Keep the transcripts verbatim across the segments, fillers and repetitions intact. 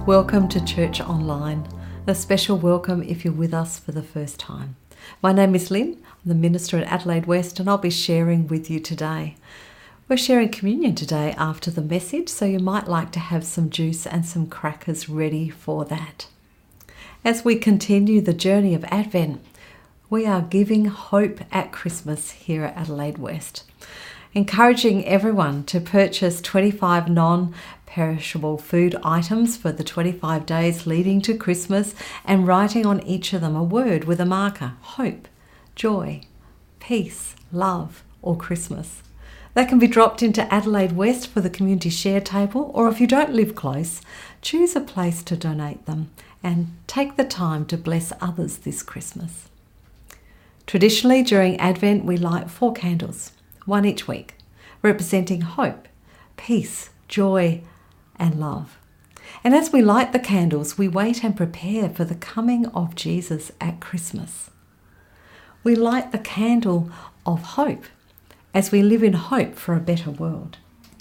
Welcome to Church Online. A special welcome if you're with us for the first time. My name is Lynn, I'm the minister at Adelaide West, and I'll be sharing with you today. We're sharing communion today after the message, so you might like to have some juice and some crackers ready for that. As we continue the journey of Advent, we are giving hope at Christmas here at Adelaide West, encouraging everyone to purchase twenty-five non-perishable food items for the twenty-five days leading to Christmas and writing on each of them a word with a marker: hope, joy, peace, love, or Christmas. That can be dropped into Adelaide West for the community share table, or if you don't live close, choose a place to donate them and take the time to bless others this Christmas. Traditionally, during Advent, we light four candles, one each week, representing hope, peace, joy, and love. And as we light the candles, we wait and prepare for the coming of Jesus at Christmas. We light the candle of hope as we live in hope for a better world.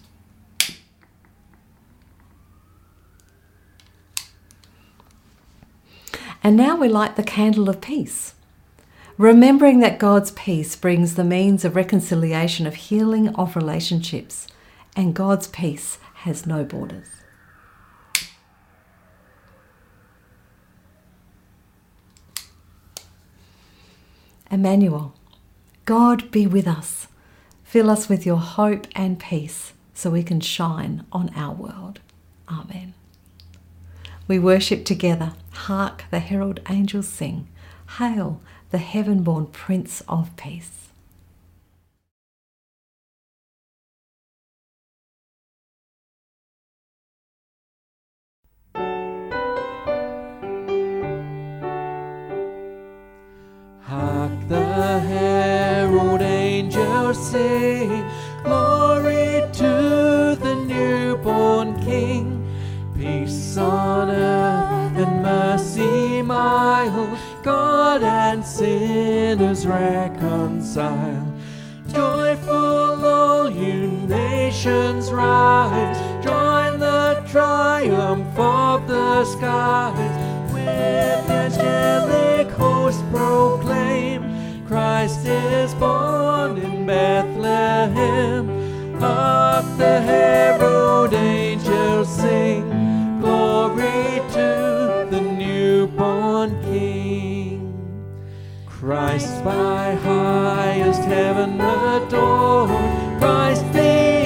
And now we light the candle of peace, remembering that God's peace brings the means of reconciliation, of healing of relationships, and God's peace has no borders. Emmanuel, God be with us. Fill us with your hope and peace so we can shine on our world. Amen. We worship together. Hark, the herald angels sing. Hail, the heaven-born Prince of Peace. Hark, the herald angels sing, glory to the newborn King. Peace on earth and mercy mild, God and sinners reconcile. Joyful all you nations rise, join the triumph of the skies. With angelic host proclaim, Christ is born in Bethlehem. Hark, the herald angels sing, glory to the newborn King. Christ by highest heaven adored, Christ the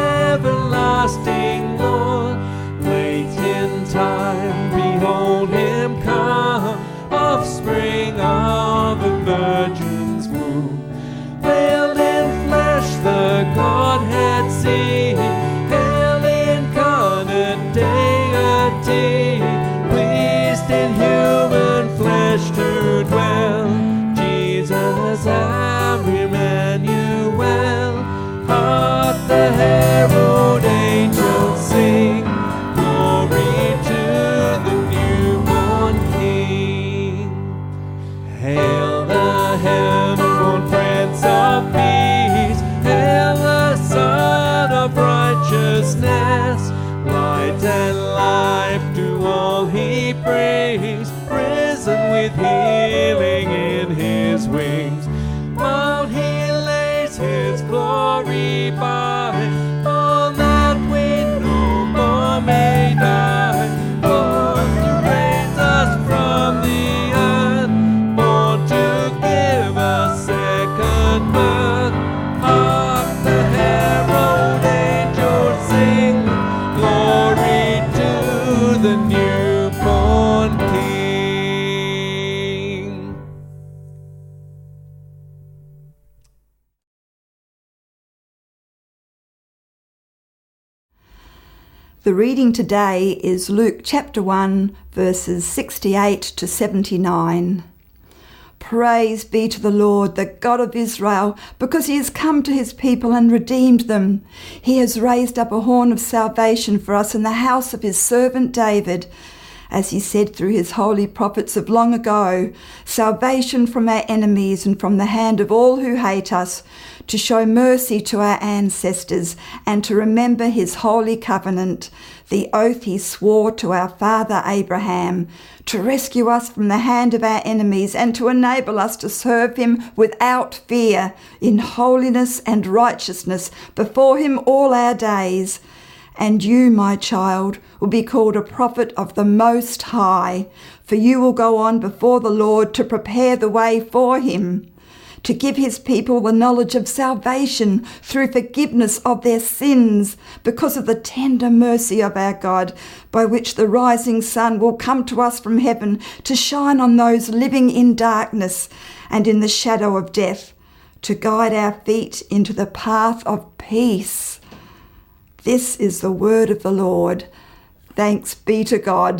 everlasting Lord. Late in time, behold him come, offspring of a virgin's womb. Veiled in flesh, the Godhead seen, hail incarnate deity, pleased in human flesh to dwell. Jesus our Emmanuel. Hark, the herald angels sing, glory to the newborn King. Hail the heaven-born Prince of Peace, hail the Son of Righteousness. Light and life to all he brings, risen with healing in his wings. While he lays his glory by, all that we no more may die. Born to raise us from the earth, born to give us second birth. Hark, the herald angels sing, glory to the newborn King. The reading today is Luke chapter one, verses sixty-eight to seventy-nine. Praise be to the Lord, the God of Israel, because he has come to his people and redeemed them. He has raised up a horn of salvation for us in the house of his servant David, as he said through his holy prophets of long ago, salvation from our enemies and from the hand of all who hate us, to show mercy to our ancestors and to remember his holy covenant, the oath he swore to our father Abraham, to rescue us from the hand of our enemies and to enable us to serve him without fear, in holiness and righteousness before him all our days. And you, my child, will be called a prophet of the Most High, for you will go on before the Lord to prepare the way for him, to give his people the knowledge of salvation through forgiveness of their sins, because of the tender mercy of our God, by which the rising sun will come to us from heaven to shine on those living in darkness and in the shadow of death, to guide our feet into the path of peace. This is the word of the Lord. Thanks be to God.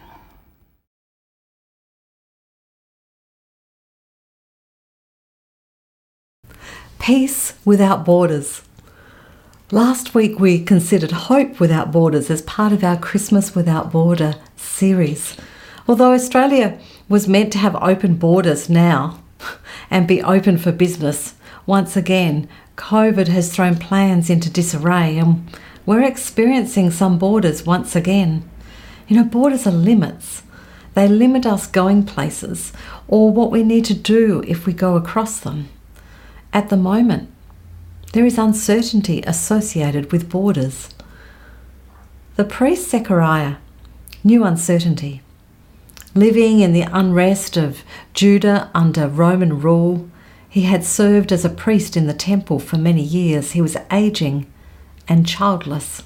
Peace without borders. Last week we considered hope without borders as part of our Christmas Without Border series. Although Australia was meant to have open borders now and be open for business, once again, COVID has thrown plans into disarray and we're experiencing some borders once again. You know, borders are limits. They limit us going places or what we need to do if we go across them. At the moment, there is uncertainty associated with borders. The priest Zechariah knew uncertainty. Living in the unrest of Judah under Roman rule, he had served as a priest in the temple for many years. He was aging and childless.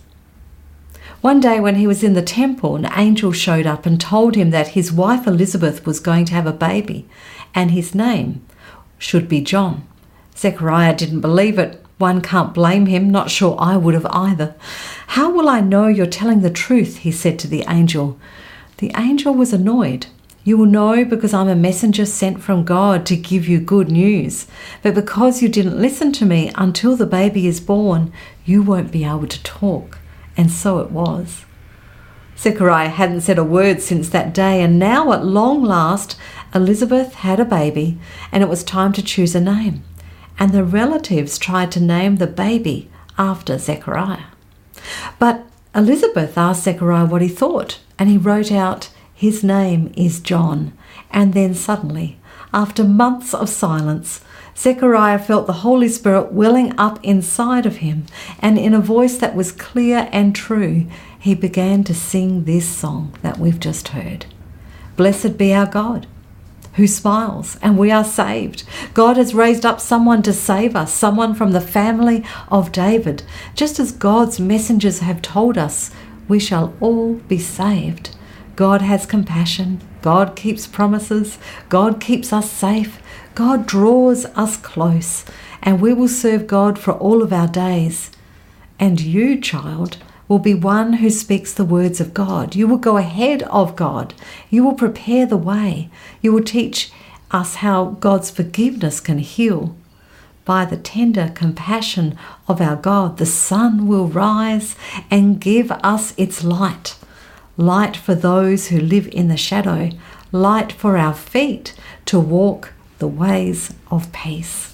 One day when he was in the temple, an angel showed up and told him that his wife Elizabeth was going to have a baby and his name should be John. Zechariah didn't believe it. One can't blame him, not sure I would have either. "How will I know you're telling the truth?" he said to the angel. The angel was annoyed. "You will know because I'm a messenger sent from God to give you good news. But because you didn't listen to me until the baby is born, you won't be able to talk." And so it was. Zechariah hadn't said a word since that day, and now at long last, Elizabeth had a baby, and it was time to choose a name. And the relatives tried to name the baby after Zechariah. But Elizabeth asked Zechariah what he thought, and he wrote out, "His name is John." And then suddenly, after months of silence, Zechariah felt the Holy Spirit welling up inside of him, and in a voice that was clear and true, he began to sing this song that we've just heard. "Blessed be our God, who smiles, and we are saved. God has raised up someone to save us, someone from the family of David. Just as God's messengers have told us, we shall all be saved. God has compassion. God keeps promises. God keeps us safe. God draws us close, and we will serve God for all of our days. And you, child, will be one who speaks the words of God. You will go ahead of God. You will prepare the way. You will teach us how God's forgiveness can heal. By the tender compassion of our God, the sun will rise and give us its light. Light for those who live in the shadow, light for our feet to walk the ways of peace."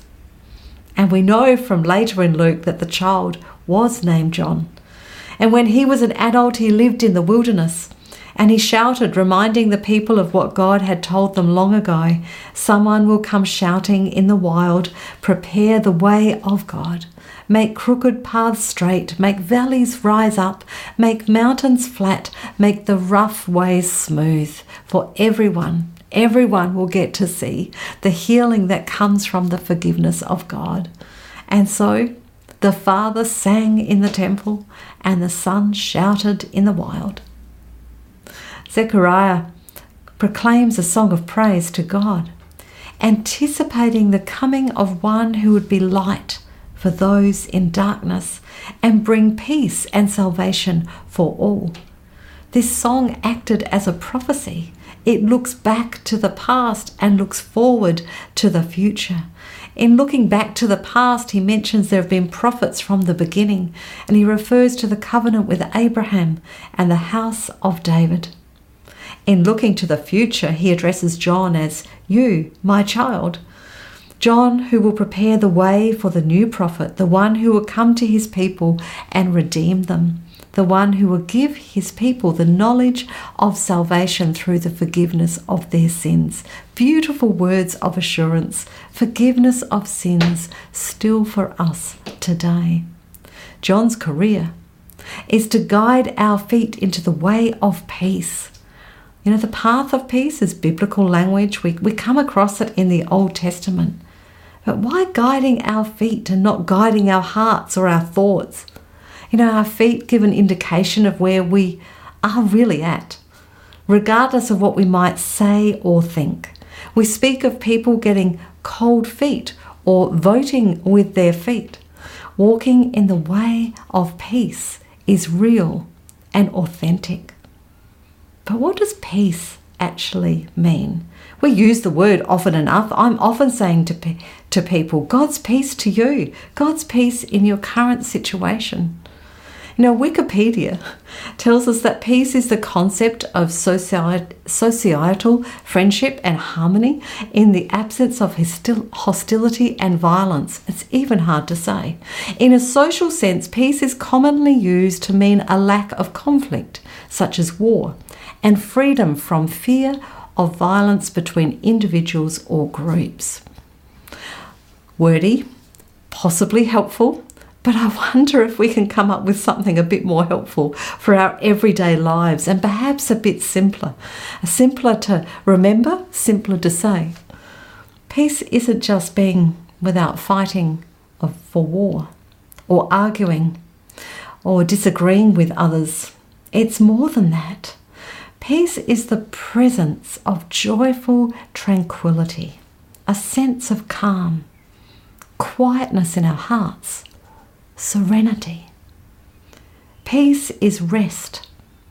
And we know from later in Luke that the child was named John. And when he was an adult, he lived in the wilderness, and he shouted, reminding the people of what God had told them long ago. "Someone will come shouting in the wild, prepare the way of God. Make crooked paths straight, make valleys rise up, make mountains flat, make the rough ways smooth. For everyone, everyone will get to see the healing that comes from the forgiveness of God." And so the Father sang in the temple, and the Son shouted in the wild. Zechariah proclaims a song of praise to God, anticipating the coming of one who would be light for those in darkness and bring peace and salvation for all. This song acted as a prophecy. It looks back to the past and looks forward to the future. In looking back to the past, he mentions there have been prophets from the beginning, and he refers to the covenant with Abraham and the house of David. In looking to the future, he addresses John as, "You, my child." John, who will prepare the way for the new prophet, the one who will come to his people and redeem them, the one who will give his people the knowledge of salvation through the forgiveness of their sins. Beautiful words of assurance, forgiveness of sins still for us today. John's career is to guide our feet into the way of peace. You know, the path of peace is biblical language. We, we come across it in the Old Testament. But why guiding our feet and not guiding our hearts or our thoughts? You know, our feet give an indication of where we are really at, regardless of what we might say or think. We speak of people getting cold feet or voting with their feet. Walking in the way of peace is real and authentic. But what does peace actually mean? We use the word often enough. I'm often saying to, pe- to people, God's peace to you, God's peace in your current situation. You know, Wikipedia tells us that peace is the concept of soci- societal friendship and harmony in the absence of hostil- hostility and violence. It's even hard to say. In a social sense, peace is commonly used to mean a lack of conflict, such as war, and freedom from fear of violence between individuals or groups. Wordy, possibly helpful, but I wonder if we can come up with something a bit more helpful for our everyday lives and perhaps a bit simpler. Simpler to remember, simpler to say. Peace isn't just being without fighting for war or arguing or disagreeing with others. It's more than that. Peace is the presence of joyful tranquility, a sense of calm, quietness in our hearts, serenity. Peace is rest,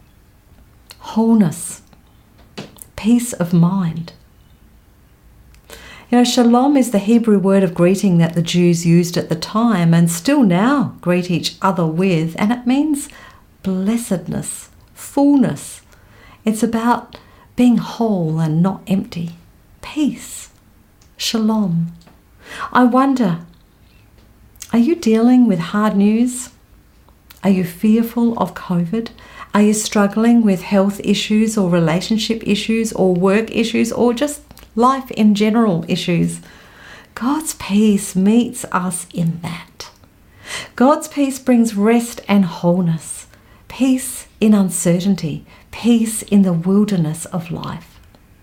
wholeness, peace of mind. You know, shalom is the Hebrew word of greeting that the Jews used at the time and still now greet each other with, and it means blessedness, fullness. It's about being whole and not empty. Peace, shalom. I wonder, are you dealing with hard news? Are you fearful of COVID? Are you struggling with health issues or relationship issues or work issues or just life in general issues? God's peace meets us in that. God's peace brings rest and wholeness, peace in uncertainty, peace in the wilderness of life.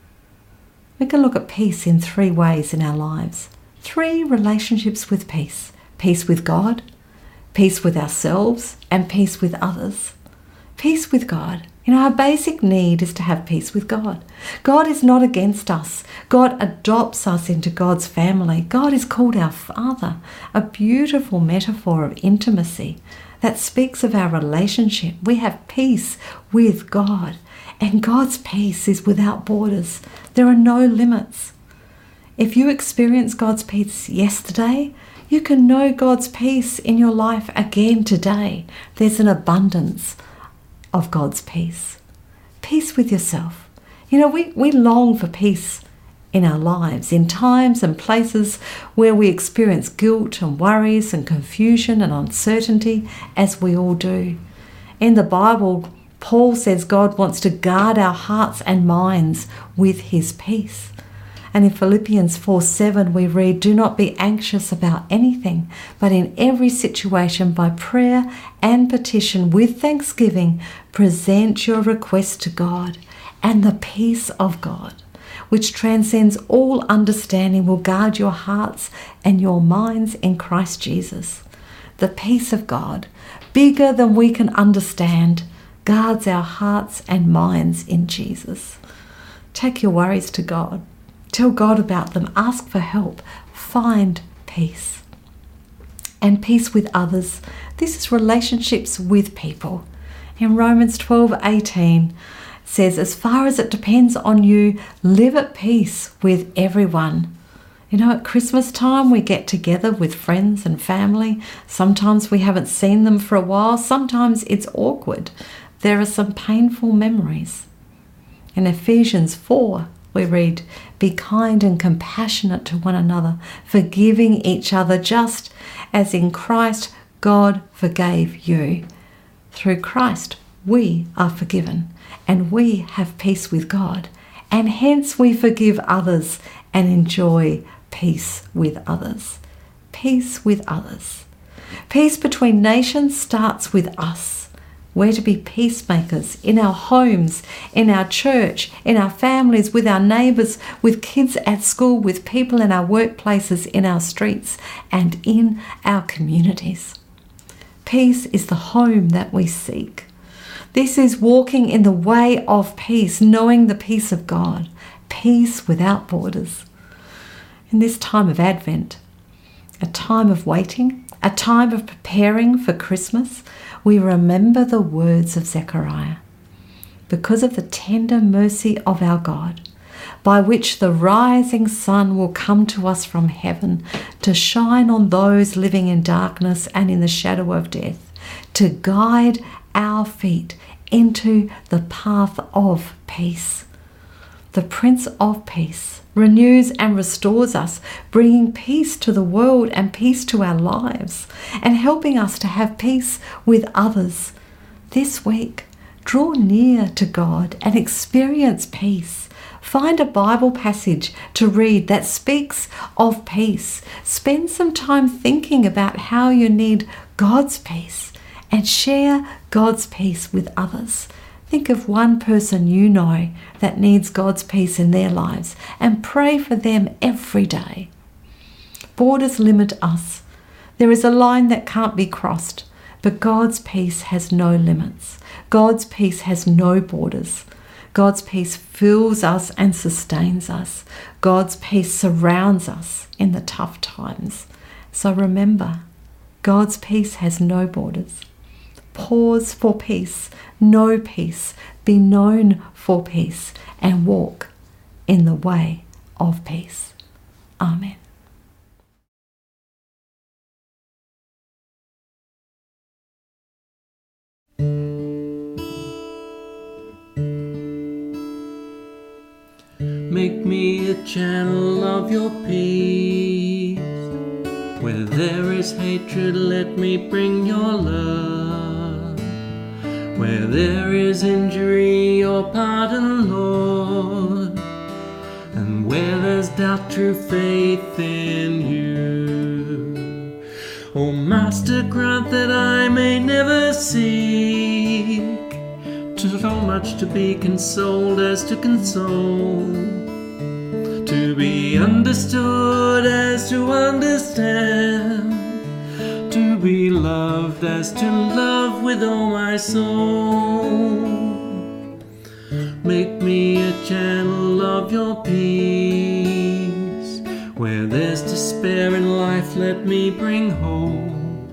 We can look at peace in three ways in our lives. Three relationships with peace. Peace with God, peace with ourselves, and peace with others. Peace with God. You know, our basic need is to have peace with God. God is not against us. God adopts us into God's family. God is called our Father, a beautiful metaphor of intimacy that speaks of our relationship. We have peace with God, and God's peace is without borders. There are no limits. If you experience God's peace yesterday, you can know God's peace in your life again today. There's an abundance of God's peace. Peace with yourself. You know, we, we long for peace in our lives, in times and places where we experience guilt and worries and confusion and uncertainty, as we all do. In the Bible, Paul says God wants to guard our hearts and minds with his peace. And in Philippians four seven we read, "Do not be anxious about anything, but in every situation by prayer and petition with thanksgiving, present your requests to God, and the peace of God, which transcends all understanding, will guard your hearts and your minds in Christ Jesus." The peace of God, bigger than we can understand, guards our hearts and minds in Jesus. Take your worries to God. Tell God about them. Ask for help. Find peace. And peace with others. This is relationships with people. In Romans twelve eighteen, it says, "As far as it depends on you, live at peace with everyone." You know, at Christmas time, we get together with friends and family. Sometimes we haven't seen them for a while. Sometimes it's awkward. There are some painful memories. In Ephesians four, we read, "Be kind and compassionate to one another, forgiving each other just as in Christ God forgave you." Through Christ, we are forgiven and we have peace with God, and hence we forgive others and enjoy peace with others. Peace with others. Peace between nations starts with us. We're to be peacemakers in our homes, in our church, in our families, with our neighbours, with kids at school, with people in our workplaces, in our streets, and in our communities. Peace is the home that we seek. This is walking in the way of peace, knowing the peace of God, peace without borders. In this time of Advent, a time of waiting, a time of preparing for Christmas, we remember the words of Zechariah. Because of the tender mercy of our God, by which the rising sun will come to us from heaven, to shine on those living in darkness and in the shadow of death, to guide our feet into the path of peace. The Prince of Peace renews and restores us, bringing peace to the world and peace to our lives, and helping us to have peace with others. This week, draw near to God and experience peace. Find a Bible passage to read that speaks of peace. Spend some time thinking about how you need God's peace and share God's peace with others. Think of one person you know that needs God's peace in their lives and pray for them every day. Borders limit us. There is a line that can't be crossed, but God's peace has no limits. God's peace has no borders. God's peace fills us and sustains us. God's peace surrounds us in the tough times. So remember, God's peace has no borders. Pause for peace, know peace, be known for peace, and walk in the way of peace. Amen. Make me a channel of your peace. Where there is hatred, let me bring your love. Where there is injury, your pardon, Lord. And where there's doubt, true faith in you. Oh, Master, grant that I may never seek so much to be consoled as to console, to be understood as to understand, to be loved as to love with all my soul. Make me a channel of your peace. Where there's despair in life, let me bring hope.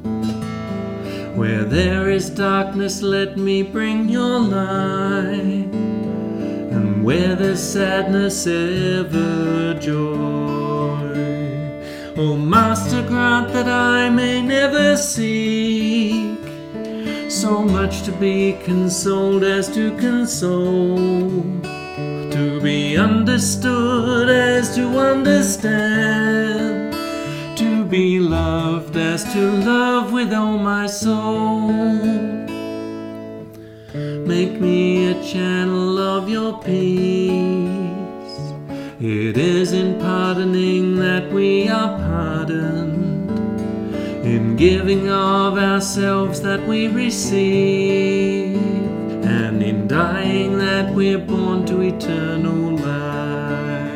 Where there is darkness, let me bring your light. And where there's sadness, ever joy. Oh, Master, grant that I may never seek so much to be consoled as to console, to be understood as to understand, to be loved as to love with all my soul. Make me a channel of your peace. It is in pardoning that we are pardoned, in giving of ourselves that we receive, and in dying that we're born to eternal life.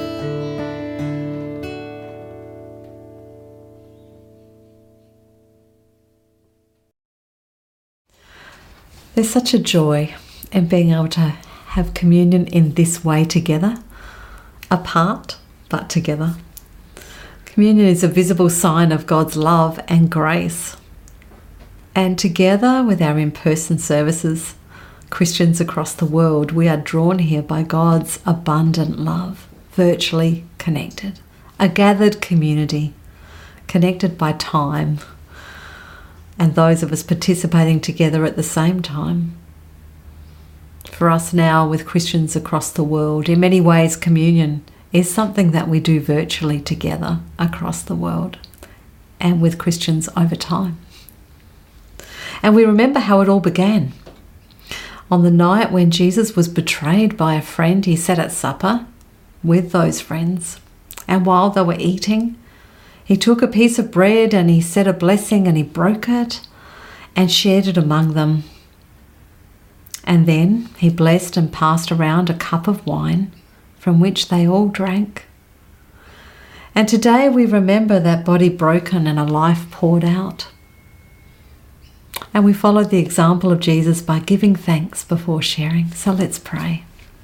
There's such a joy in being able to have communion in this way together, apart but together. Communion is a visible sign of God's love and grace. And together with our in-person services, Christians across the world, we are drawn here by God's abundant love, virtually connected, a gathered community, connected by time, and those of us participating together at the same time. for us now with Christians across the world. In many ways, communion is something that we do virtually together across the world and with Christians over time. And we remember how it all began. On the night when Jesus was betrayed by a friend, he sat at supper with those friends. And while they were eating, he took a piece of bread and he said a blessing and he broke it and shared it among them. And then he blessed and passed around a cup of wine from which they all drank. And today we remember that body broken and a life poured out. And we followed the example of Jesus by giving thanks before sharing. So let's pray.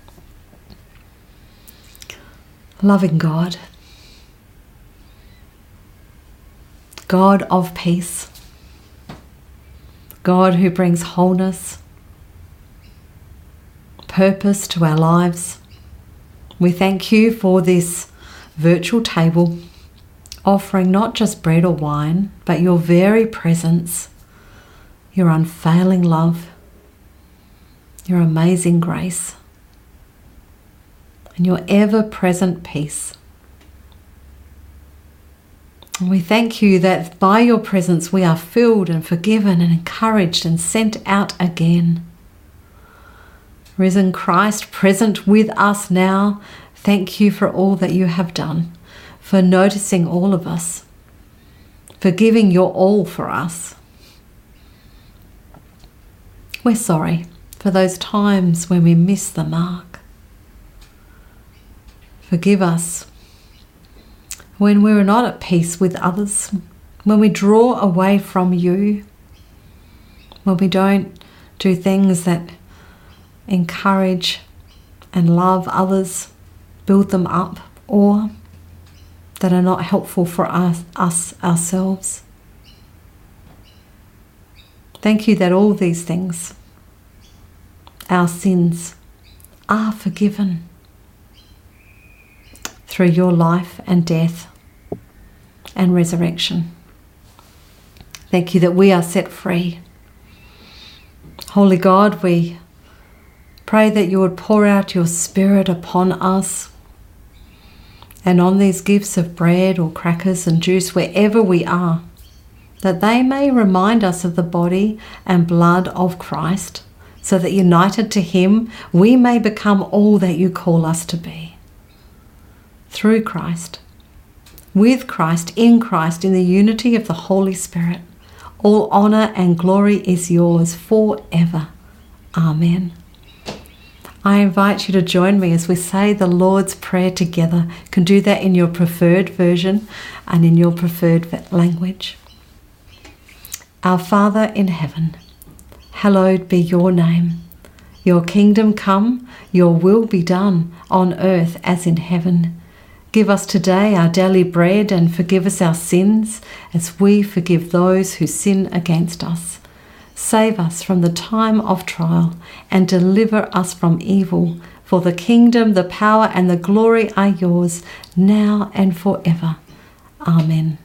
Loving God, God of peace, God who brings wholeness, purpose to our lives, we thank you for this virtual table, offering not just bread or wine, but your very presence, your unfailing love, your amazing grace, and your ever-present peace. And we thank you that by your presence we are filled and forgiven and encouraged and sent out again. Risen Christ, present with us now, thank you for all that you have done, for noticing all of us, for giving your all for us. We're sorry for those times when we miss the mark. Forgive us when we're not at peace with others, when we draw away from you, when we don't do things that encourage and love others, build them up, or that are not helpful for us, us ourselves. Thank you that all these things, our sins, are forgiven through your life and death and resurrection. Thank you that we are set free. Holy God, we pray that you would pour out your Spirit upon us and on these gifts of bread or crackers and juice wherever we are, that they may remind us of the body and blood of Christ, so that united to him we may become all that you call us to be. Through Christ, with Christ, in Christ, in the unity of the Holy Spirit, all honour and glory is yours forever. Amen. I invite you to join me as we say the Lord's Prayer together. You can do that in your preferred version and in your preferred language. Our Father in heaven, hallowed be your name. Your kingdom come, your will be done on earth as in heaven. Give us today our daily bread and forgive us our sins as we forgive those who sin against us. Save us from the time of trial and deliver us from evil. For the kingdom, the power and the glory are yours now and forever. Amen.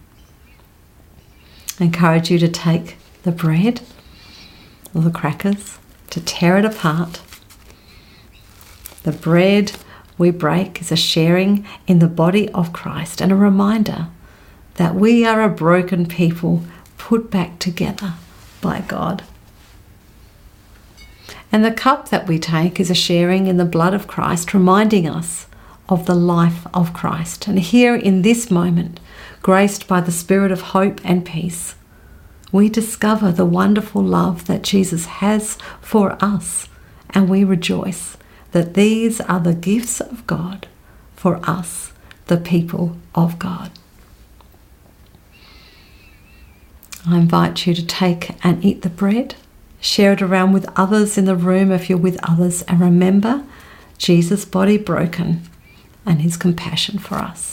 I encourage you to take the bread or the crackers, to tear it apart. The bread we break is a sharing in the body of Christ and a reminder that we are a broken people put back together by God. And the cup that we take is a sharing in the blood of Christ, reminding us of the life of Christ. And here in this moment, graced by the Spirit of hope and peace, we discover the wonderful love that Jesus has for us, and we rejoice that these are the gifts of God for us, the people of God. I invite you to take and eat the bread, share it around with others in the room if you're with others, and remember Jesus' body broken and his compassion for us.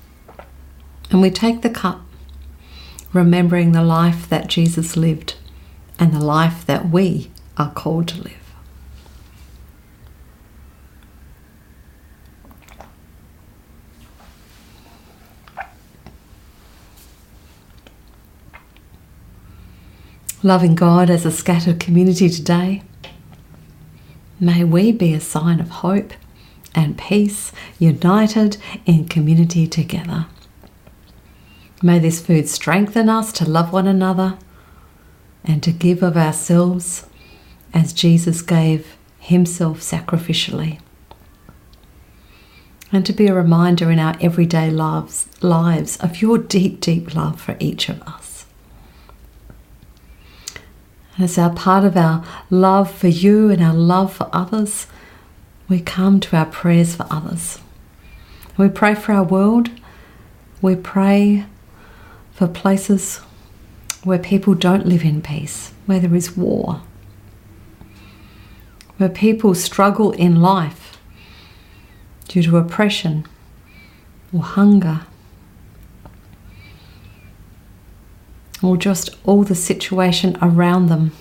And we take the cup, remembering the life that Jesus lived and the life that we are called to live. Loving God as a scattered community today, may we be a sign of hope and peace, united in community together. May this food strengthen us to love one another and to give of ourselves as Jesus gave himself sacrificially. And to be a reminder in our everyday lives, lives of your deep, deep love for each of us. As our part of our love for you and our love for others, we come to our prayers for others. We pray for our world. We pray for places where people don't live in peace, where there is war, where people struggle in life due to oppression or hunger, or just all the situation around them.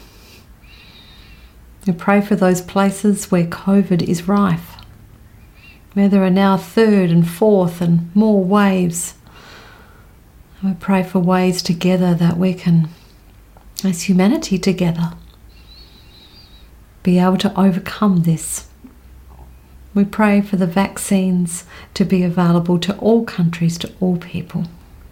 We pray for those places where COVID is rife, where there are now third and fourth and more waves. We pray for ways together that we can, as humanity together, be able to overcome this. We pray for the vaccines to be available to all countries, to all people.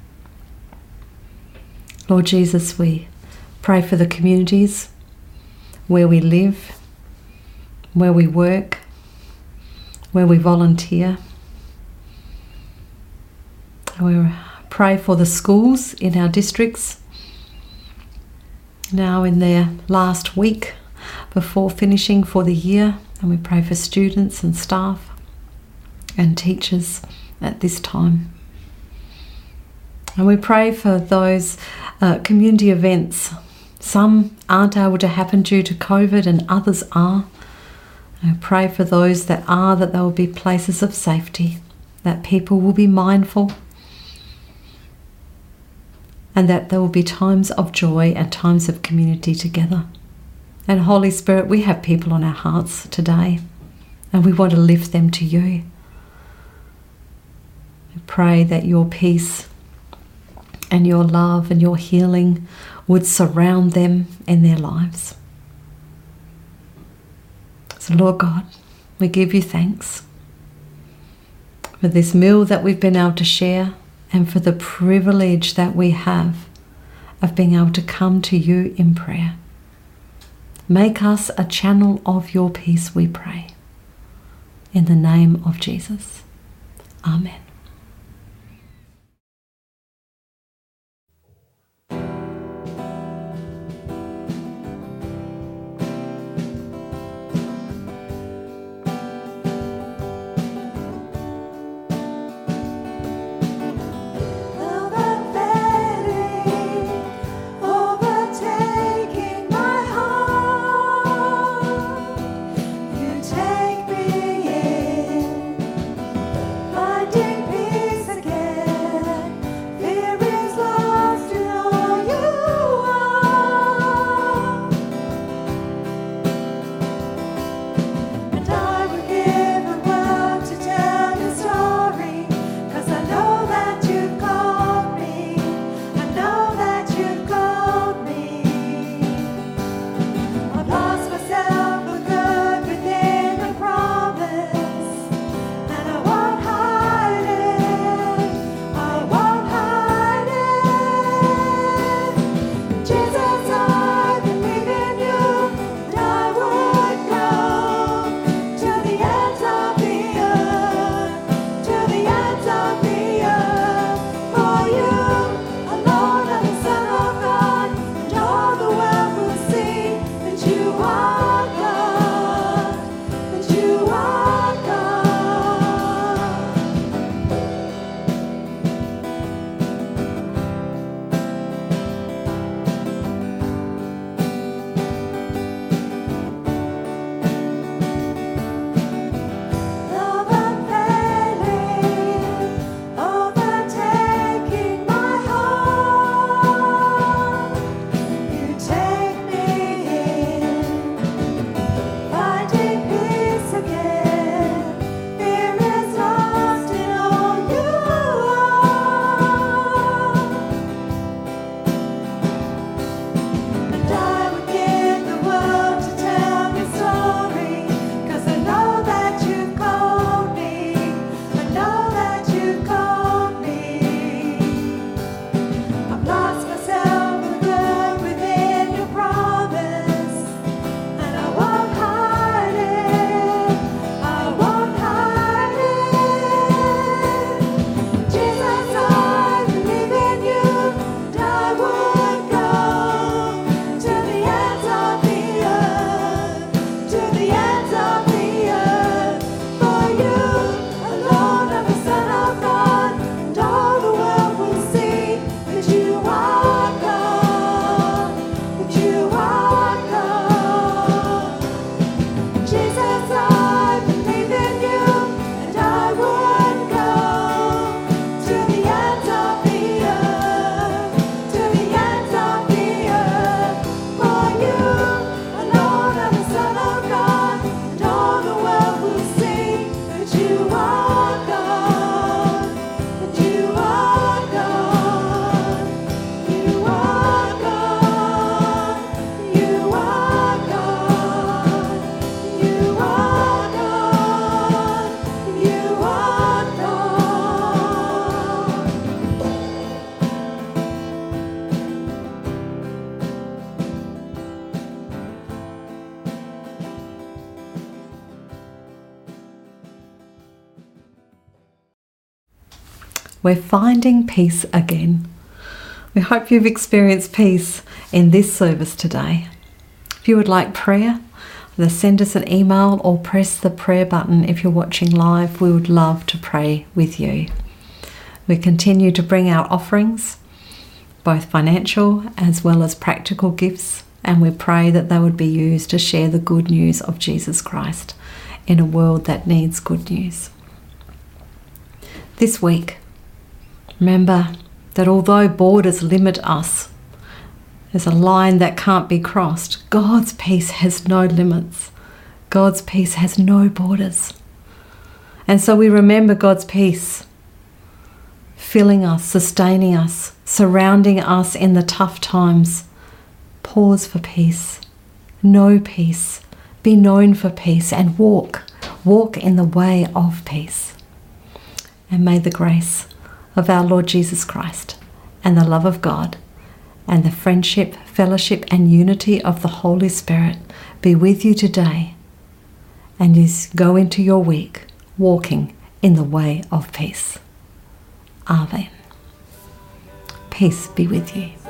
Lord Jesus, we pray for the communities where we live, where we work, where we volunteer. We pray for the schools in our districts, now in their last week before finishing for the year, and we pray for students and staff and teachers at this time. And we pray for those uh, community events. Some aren't able to happen due to COVID and others are. I pray for those that are, that there will be places of safety, that people will be mindful, and that there will be times of joy and times of community together. And Holy Spirit, we have people on our hearts today, and we want to lift them to you. We pray that your peace and your love and your healing would surround them in their lives. So Lord God, we give you thanks for this meal that we've been able to share and for the privilege that we have of being able to come to you in prayer. Make us a channel of your peace, we pray. In the name of Jesus. Amen. Take We're finding peace again. We hope you've experienced peace in this service today. If you would like prayer, either send us an email or press the prayer button if you're watching live. We would love to pray with you. We continue to bring our offerings, both financial as well as practical gifts, and we pray that they would be used to share the good news of Jesus Christ in a world that needs good news. This week, remember that although borders limit us, there's a line that can't be crossed. God's peace has no limits. God's peace has no borders. And so we remember God's peace filling us, sustaining us, surrounding us in the tough times. Pause for peace. Know peace. Be known for peace and walk. Walk in the way of peace. And may the grace of our Lord Jesus Christ and the love of God and the friendship, fellowship and unity of the Holy Spirit be with you today, and you go into your week walking in the way of peace. Amen. Peace be with you.